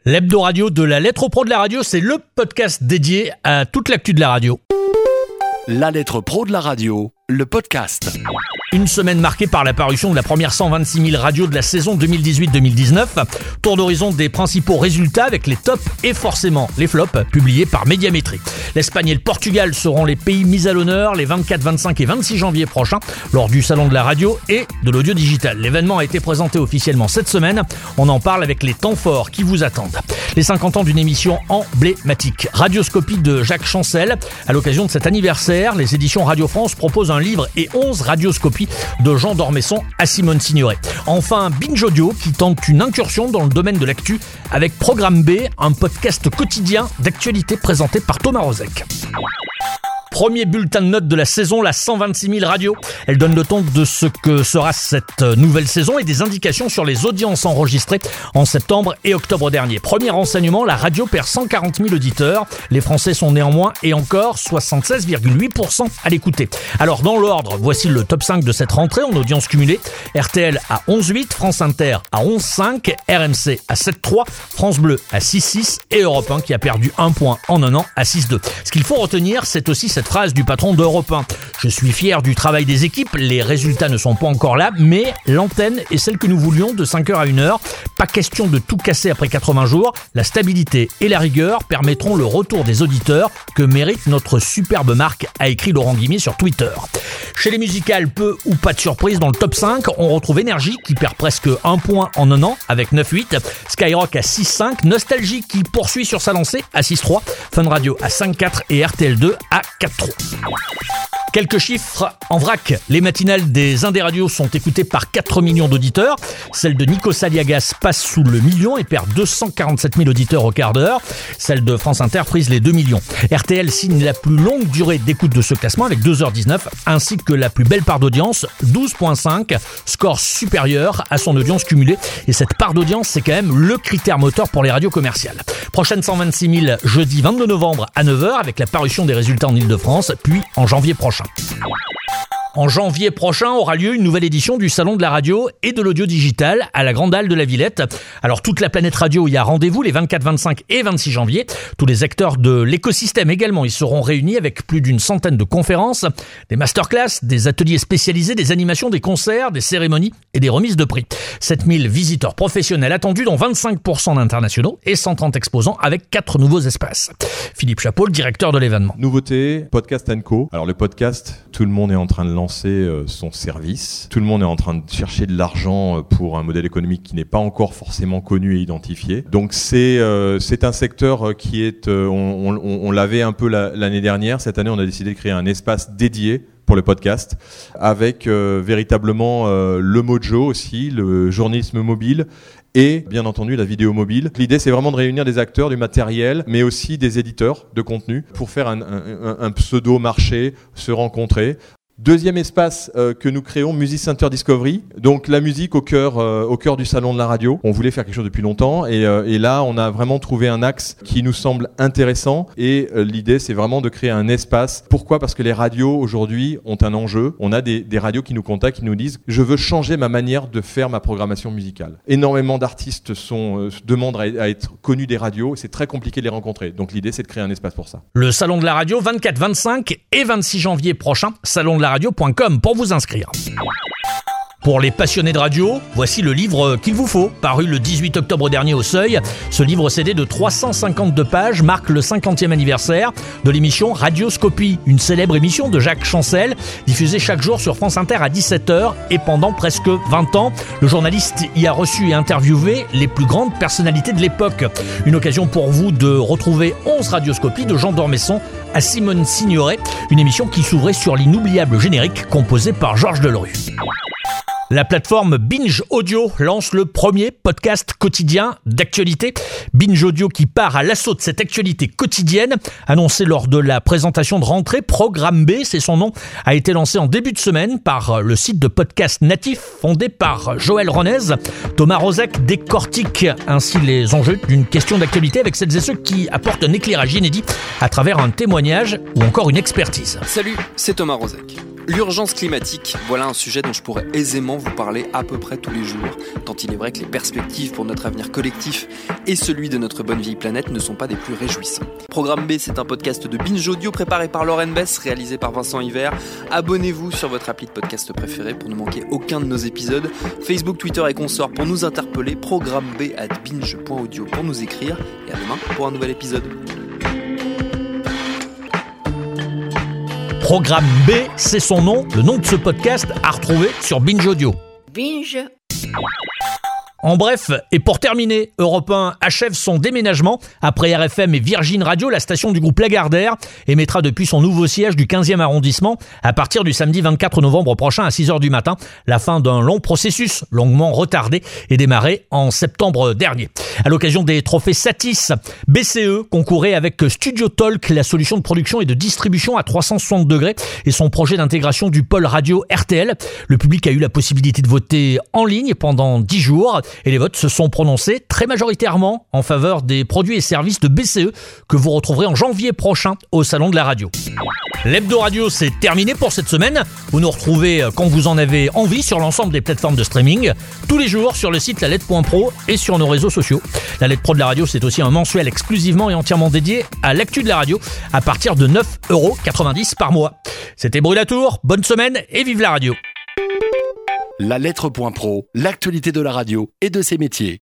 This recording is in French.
L'hebdo radio de la lettre pro de la radio, c'est le podcast dédié à toute l'actu de la radio. La lettre pro de la radio, le podcast. Une semaine marquée par la parution de la première 126 000 radios de la saison 2018-2019. Tour d'horizon des principaux résultats avec les tops et forcément les flops publiés par Médiamétrie. L'Espagne et le Portugal seront les pays mis à l'honneur les 24, 25 et 26 janvier prochains lors du salon de la radio et de l'audio digital. L'événement a été présenté officiellement cette semaine. On en parle avec les temps forts qui vous attendent. Les 50 ans d'une émission emblématique. Radioscopie de Jacques Chancel. À l'occasion de cet anniversaire, les éditions Radio France proposent un livre et 11 radioscopies de Jean d'Ormesson à Simone Signoret. Enfin, Binge Audio qui tente une incursion dans le domaine de l'actu avec Programme B, un podcast quotidien d'actualité présenté par Thomas Rozek. Premier bulletin de notes de la saison, la 126 000 radio. Elle donne le ton de ce que sera cette nouvelle saison et des indications sur les audiences enregistrées en septembre et octobre dernier. Premier renseignement, la radio perd 140 000 auditeurs. Les Français sont néanmoins et encore 76,8% à l'écouter. Alors dans l'ordre, voici le top 5 de cette rentrée en audience cumulée. RTL à 11,8, France Inter à 11,5, RMC à 7,3, France Bleu à 6,6 et Europe 1 qui a perdu 1 point en un an à 6,2. Ce qu'il faut retenir, c'est aussi cette phrase du patron d'Europe 1. Je suis fier du travail des équipes, les résultats ne sont pas encore là, mais l'antenne est celle que nous voulions de 5h à 1h. Pas question de tout casser après 80 jours. La stabilité et la rigueur permettront le retour des auditeurs que mérite notre superbe marque, a écrit Laurent Guimier sur Twitter. Chez les musicales, peu ou pas de surprise dans le top 5, on retrouve Énergie qui perd presque 1 point en un an avec 9,8, Skyrock à 6,5, Nostalgie qui poursuit sur sa lancée à 6,3, Fun Radio à 5,4 et RTL2 à 4,3. Quelques chiffres en vrac. Les matinales des Indes radios sont écoutées par 4 millions d'auditeurs. Celle de Nico Saliagas passe sous le million et perd 247 000 auditeurs au quart d'heure. Celle de France Inter frise les 2 millions. RTL signe la plus longue durée d'écoute de ce classement avec 2h19, ainsi que la plus belle part d'audience, 12,5, score supérieur à son audience cumulée. Et cette part d'audience, c'est quand même le critère moteur pour les radios commerciales. Prochaine 126 000, jeudi 22 novembre à 9h avec la parution des résultats en Ile-de-France, puis en janvier prochain. En janvier prochain aura lieu une nouvelle édition du Salon de la radio et de l'audio digital à la Grande Halle de la Villette. Alors toute la planète radio y a rendez-vous les 24, 25 et 26 janvier. Tous les acteurs de l'écosystème également y seront réunis avec plus d'une centaine de conférences, des masterclass, des ateliers spécialisés, des animations, des concerts, des cérémonies et des remises de prix. 7000 visiteurs professionnels attendus dont 25% d'internationaux et 130 exposants avec 4 nouveaux espaces. Philippe Chapeau, le directeur de l'événement. Nouveauté, Podcast & Co. Alors le podcast, tout le monde est en train de lancer son service. Tout le monde est en train de chercher de l'argent pour un modèle économique qui n'est pas encore forcément connu et identifié. Donc c'est un secteur qui est, on l'avait un peu l'année dernière. Cette année, on a décidé de créer un espace dédié pour le podcast, avec véritablement le mojo aussi, le journalisme mobile et bien entendu la vidéo mobile. L'idée, c'est vraiment de réunir des acteurs, du matériel, mais aussi des éditeurs de contenu pour faire un pseudo-marché, se rencontrer. Deuxième espace que nous créons, Music Center Discovery. Donc la musique au cœur du salon de la radio. On voulait faire quelque chose depuis longtemps et là on a vraiment trouvé un axe qui nous semble intéressant et l'idée c'est vraiment de créer un espace. Pourquoi ? Parce que les radios aujourd'hui ont un enjeu. On a des radios qui nous contactent, qui nous disent je veux changer ma manière de faire ma programmation musicale. Énormément d'artistes demandent à être connus des radios et c'est très compliqué de les rencontrer. Donc l'idée c'est de créer un espace pour ça. Le salon de la radio 24, 25 et 26 janvier prochain, salon de la radio.com pour vous inscrire. Pour les passionnés de radio, voici le livre qu'il vous faut, paru le 18 octobre dernier au Seuil. Ce livre CD de 352 pages marque le 50e anniversaire de l'émission Radioscopie, une célèbre émission de Jacques Chancel, diffusée chaque jour sur France Inter à 17h et pendant presque 20 ans. Le journaliste y a reçu et interviewé les plus grandes personnalités de l'époque. Une occasion pour vous de retrouver 11 radioscopies de Jean d'Ormesson à Simone Signoret, une émission qui s'ouvrait sur l'inoubliable générique composé par Georges Delerue. La plateforme Binge Audio lance le premier podcast quotidien d'actualité. Binge Audio qui part à l'assaut de cette actualité quotidienne. Annoncé lors de la présentation de rentrée, Programme B, c'est son nom, a été lancé en début de semaine par le site de podcast natif fondé par Joël Ronez. Thomas Rozek décortique ainsi les enjeux d'une question d'actualité avec celles et ceux qui apportent un éclairage inédit à travers un témoignage ou encore une expertise. Salut, c'est Thomas Rozek. L'urgence climatique, voilà un sujet dont je pourrais aisément vous parler à peu près tous les jours, tant il est vrai que les perspectives pour notre avenir collectif et celui de notre bonne vieille planète ne sont pas des plus réjouissants. Programme B, c'est un podcast de Binge Audio préparé par Lauren Bess, réalisé par Vincent Hiver. Abonnez-vous sur votre appli de podcast préféré pour ne manquer aucun de nos épisodes. Facebook, Twitter et consorts pour nous interpeller. Programme B@binge.audio pour nous écrire. Et à demain pour un nouvel épisode. Programme B, c'est son nom, le nom de ce podcast à retrouver sur Binge Audio. Binge. En bref, et pour terminer, Europe 1 achève son déménagement. Après RFM et Virgin Radio, la station du groupe Lagardère émettra depuis son nouveau siège du 15e arrondissement à partir du samedi 24 novembre prochain à 6h du matin. La fin d'un long processus, longuement retardé et démarré en septembre dernier. À l'occasion des trophées Satis, BCE concourait avec Studio Talk, la solution de production et de distribution à 360 degrés et son projet d'intégration du pôle radio RTL. Le public a eu la possibilité de voter en ligne pendant 10 jours. Et les votes se sont prononcés très majoritairement en faveur des produits et services de BCE que vous retrouverez en janvier prochain au Salon de la Radio. L'Hebdo Radio, c'est terminé pour cette semaine. Vous nous retrouvez quand vous en avez envie sur l'ensemble des plateformes de streaming, tous les jours sur le site lalettre.pro et sur nos réseaux sociaux. La Lettre Pro de la Radio, c'est aussi un mensuel exclusivement et entièrement dédié à l'actu de la radio à partir de 9,90€ par mois. C'était Brûlatour, bonne semaine et vive la radio. La Lettre.pro, l'actualité de la radio et de ses métiers.